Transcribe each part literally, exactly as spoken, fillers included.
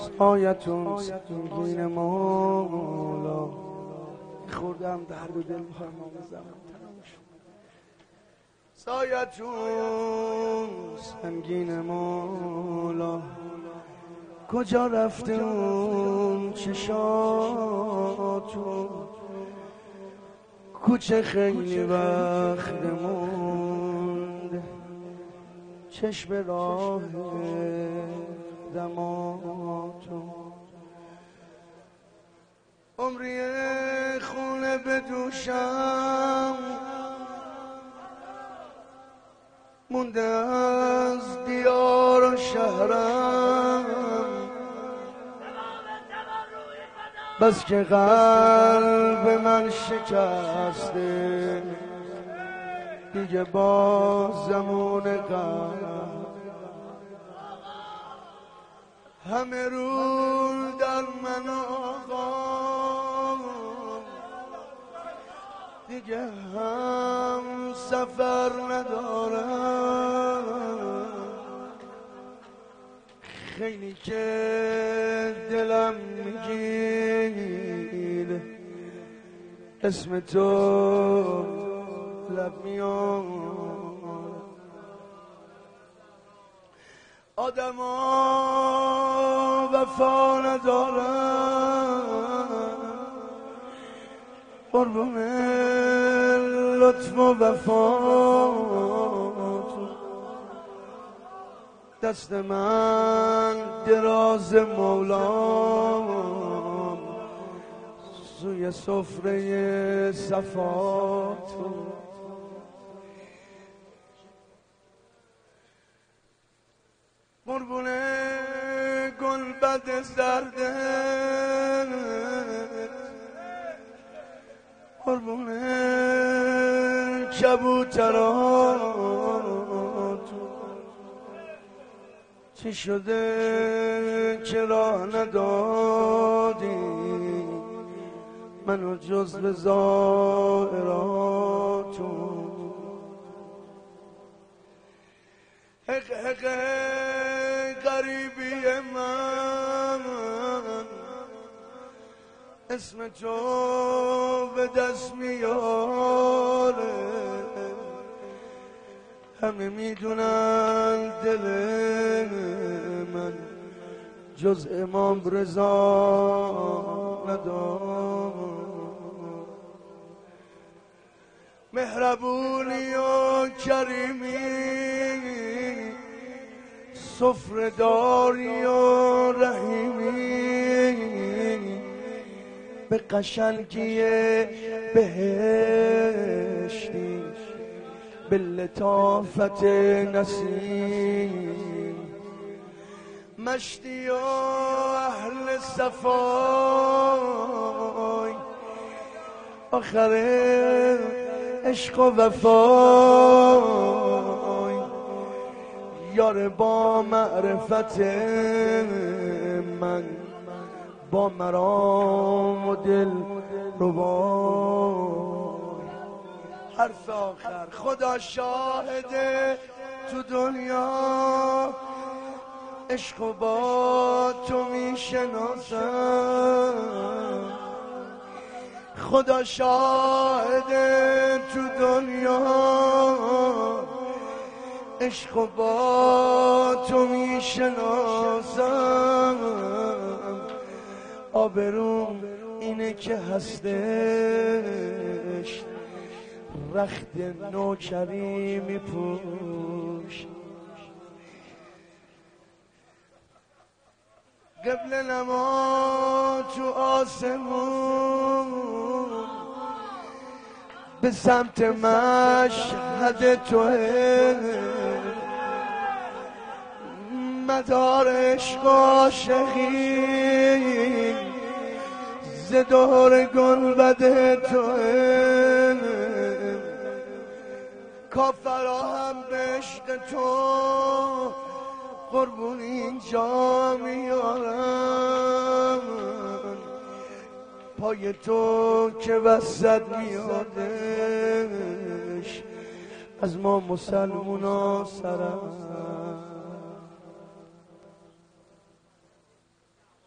سایتون سنگین مولا. خوردم درد و دل پرمام زمان تمام شد. سایتون سنگین مولا، کجا رفته اون چشاتون؟ کوچه خیلی وقت موند، چشم راه دماتون. عمری خونه بدوشم مونده از دیار و شهرم، بس که قلب من شکسته دیگه با زمون قلب. همه رو در من آقا دیگه هم سفر ندارم. خیلی که دلم میگیره اسم تو لب میاد. آدم ها وفا ندارن قربون لطف و وفا. دست من دراز مولام سوی سفره صفات. قربونه گلبد زرده، قربونه کبوترات. چی شده چرا ندادی منو جز به زائراتون؟ حق حق غریبی من اسم تو به دست میاره. همه میدونن دل من جز امام رضا ندار. مهربونی و کریمی سفره‌داری و رحیمی، به قشنگی بهشتی به لطافت نسیم. مشتی و اهل صفای آخر عشق و وفای. یار با معرفت من با مرام و دل ربای. حرف آخر خدا شاهده تو دنیا عشق و با تو میشناسم. خدا شاهده تو دنیا عشق و با تو میشناسم. آبروم اینه که هستش رخت نوکری میپوش. قبل نما تو آسمون به سمت مشهد توه، مدار عشق عاشقی ز دور گنبد توه. کافرها هم به عشق تو قربون اینجا میارم. پای تو که وسط میادش از ما مسلمونا سرم.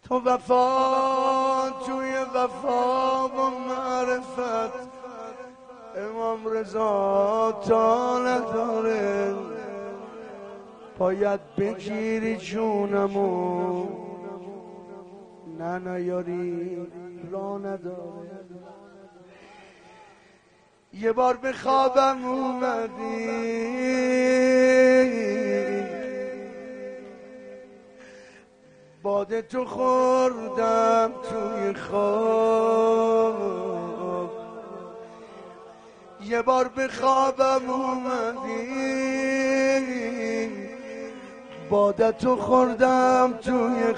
تو وفا توی وفا و معرفت امام رضا تا نداره، باید بگیری جونمو، نه نیاری را نداره. یه بار به خوابم اومدی، باده تو خوردم توی خواب. یه بار به خوابم اومدی، باده تو خوردم توی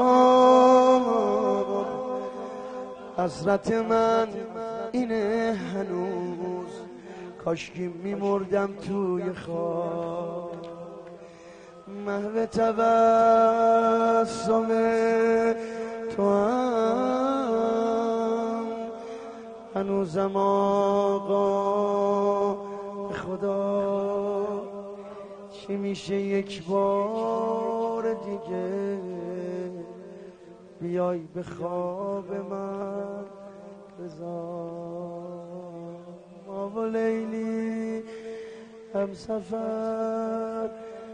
خواب. حسرت من اینه هنوز، کاشکی میمردم توی خواب. محو تبسم تو هم هنوزم آقا خدا. چی میشه یک بار دیگه بیای به خواب من رضا؟ ما و لیلی هم سفر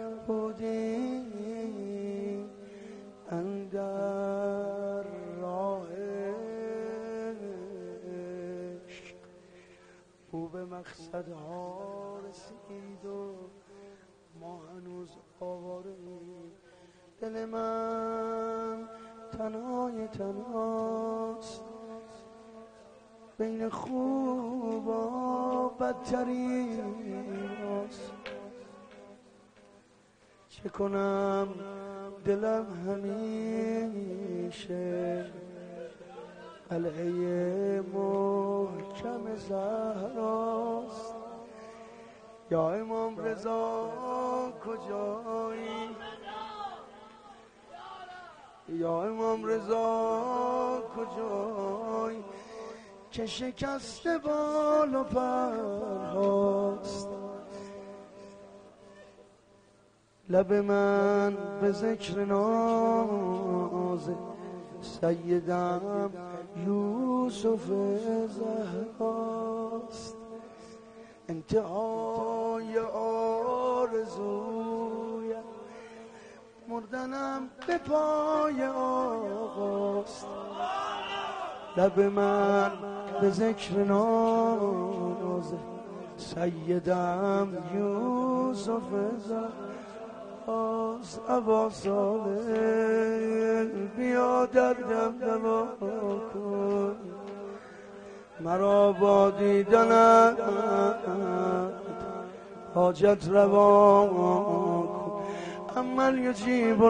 بودیم اندر راه عشق، او به مقصدها رسید و ما هنوز آواریم. دل من تنهای تنهاست، بین خوب و بدترین هاست. چه کنم دلم همیشه قلعه محکم زهراست. یا امام رضا کجایی؟ یا امام رضا کجایی که شکست بال و پرهاست؟ لب من به ذکر ناز سیدم یوسف زهراست. انتهای آرزوی مردنم به پای آقاست. لب من به ذکر ناز سیدم یوسف زهراست. ابا صالح بیا دردم دوا کن، مرا با دیدنت حاجت روا کن. عمل یجیب